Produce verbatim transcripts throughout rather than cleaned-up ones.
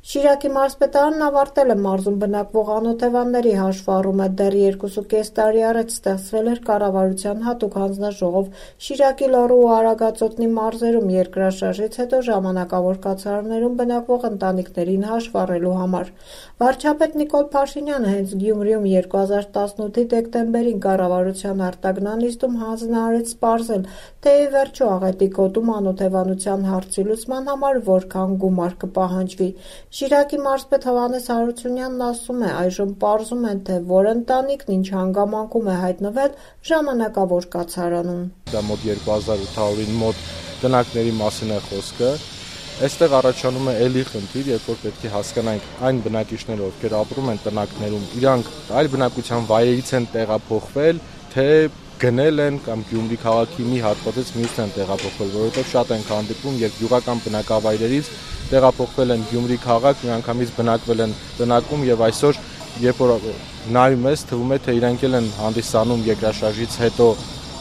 Շիրակի մարզպետարանն ավարտել է մարզում բնակվող անօթևանների հաշվառումը, դեռ երկուսուկես տարի առաջ ստեղծվել էր կառավարության հատուկ հանձնաժողով Շիրակի Լոռու ու Արագածոտնի մարզերում երկրաշարժից հետո ժամանակավոր կացարաններում բնակվող ընտանիքներին հաշվառելու համար։ Վարչապետ Նիկոլ Փաշինյանը հենց Գյումրիում երկու հազար տասնութի դեկտեմբերին կառավարության արտագնան նիստում հանձնարարեց պարզել, թե ի վերջո Աղետի գոտում անօթևանության հարցի լուծման համար որքան գումար կպահանջվի։ Շիրակի մարզպետ Հովհաննես Հարությունյանն ասում է, այժմ պարզում են, թե որ ընտանիքն ինչ հանգամանքում է հայտնվել ժամանակավոր կացարանում։ Դա մոտ երկու հազար ութ հարյուրին մոտ տնակների մասին է խոսքը։ Այստեղ առաջանում է էլի խնդիր, երբ որ պետք է հասկանանք այն բնակիչները, ովքեր ապրում են տնակներում, իրանք այլ բնակության վայրերից են տեղափոխվել, թե գնել են կամ Գյումրի քաղաքի մի հատվածից մյուսն են տեղափոխվել, որովհետև շատ ենք հանդիպում, երբ գյուղական բնակավայրերից տեղափոխվել են Գյումրի քաղաք, միանգամից բնակվել են տնակում եւ այսօր, երբ որ նայում ես, թվում է, թե իրանք են հանդիսանում երկրաշարժից հետո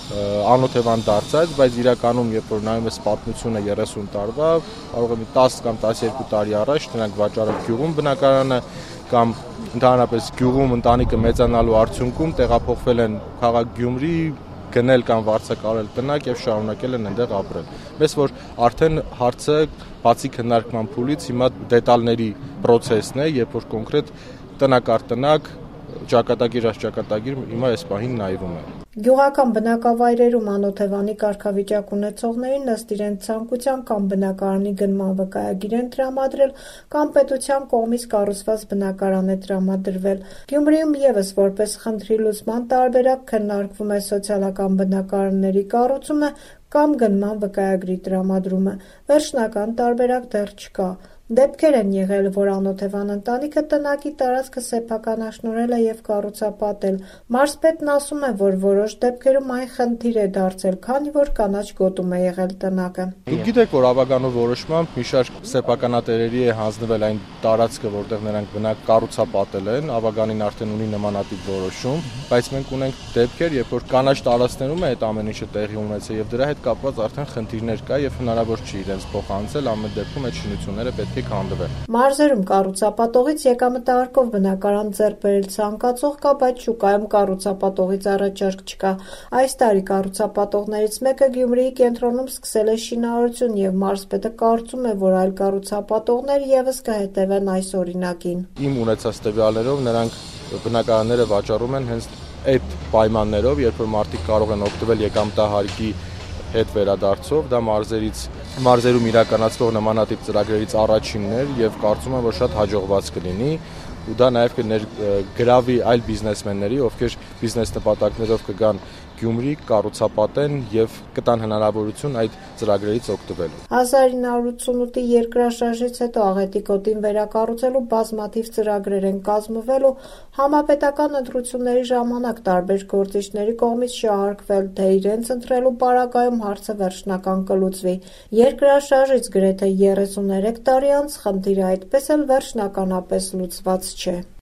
անօթևան դարձած, բայց իրականում, երբ որ նայում ես պատմությունը երեսուն տարվա, կարող է մի տասը կամ տասներկու տարի առաջ նրանք վաճառել գյուղում բնակարանը կամ ընդհանրապես գյուղում ընտանիքը մեծանալու արդյունքում տեղափոխվել են քաղաք Գյումրի, գնել կամ վարձակալել տնակ եւ շարունակել են այնտեղ ապրել։ Մեզ որ արդեն հարցը բացի քննարկման փուլից հիմա դետալների process-ն է, երբ որ կոնկրետ տնակ առ տնակ, ճակատագիր առ ճակատագիր հիմա այս պահին նայվում է։ Գյուղական բնակավայրերում անօթևանի կարգավիճակ ունեցողներին ըստ իրենց ցանկության կամ բնակարանի գնման վկայագիր են տրամադրել, կամ պետության կողմից կառուցված բնակարան է տրամադրվել։ Գյումրիում ևս որպես խնդրի լուծման տարբերակ քննարկվում է սոցիալական բնակարանների կառուցումը կամ գնման վկայագրի տրամադրումը։ Վերջնական տարբերակ դեռ չկա։ Դեպքեր են եղել, որ անօթևան ընտանիքը տնակի տարածքը սեփականաշնորհել է եւ կառուցապատել։ Մարզպետն ասում է, որ որոշ դեպքերում այն խնդիր է դարձել, քանի որ կանաչ գոտում է եղել տնակը։ Դուք գիտեք, որ Ավագանու որոշմամբ մի շարք սեփականատերերի է հանձնվել այն տարածքը, որտեղ նրանք բնակ կառուցապատել են, Ավագանին արդեն ունի նմանատիպ որոշում, բայց մենք ունենք դեպքեր, երբ որ կանաչ տարածքներում է այդ ամեն ինչը տեղի ունեցել եւ դրա հետ կապված արդեն խնդիրներ կա եւ հնարավոր չի իրենց փոխանցել, ամեն դեպքում այդ շինությունները պետք է քանդվեն։ Մարզերում կառուցապատողից եկամտահարկով բնակարան ձեռք բերել ցանկացող կա, բայց շուկայում կառուցապատողից առաջարկ չկա։ Այս տարի կառուցապատողներից մեկը Գյումրիի կենտրոնում սկսել է շինարարություն եւ մարզպետը կարծում է, որ այլ կառուցապատողներ ևս կհետևեն այս օրինակին։ Իմ ունեցած տվյալներով նրանք բնակարանները վաճառում են հենց այդ պայմաններով, երբ որ մարդիկ կարող են օգտվել եկամտահարկի հետ վերադարձով, դա մարզերից մարզերում իրականացվող նմանատիպ ծրագրերից առաջինն էր եւ կարծում եմ, որ շատ հաջողված կլինի ու դա նաեւ կգրավի այլ բիզնեսմենների, ովքեր բիզնես նպատակներով կգան Գյումրի, կառուցապատեն եւ կտան հնարավորություն այդ ծրագրերից օգտվելու։ հազար ինը հարյուր ութսունութի երկրաշարժից հետո Աղետի գոտին վերակառուցելու բազմաթիվ ծրագրեր են կազմվել ու համապետական ընտրությունների ժամանակ տարբեր գործիչների կողմից շահարկվել, թե իրենց ընտրելու պարագայում հարցը վերջնական կլուծվի։ Երկրաշարժից գրեթե երեսուներեք տարի անց խնդիրը այդպես էլ վերջնականապես լուծված չէ։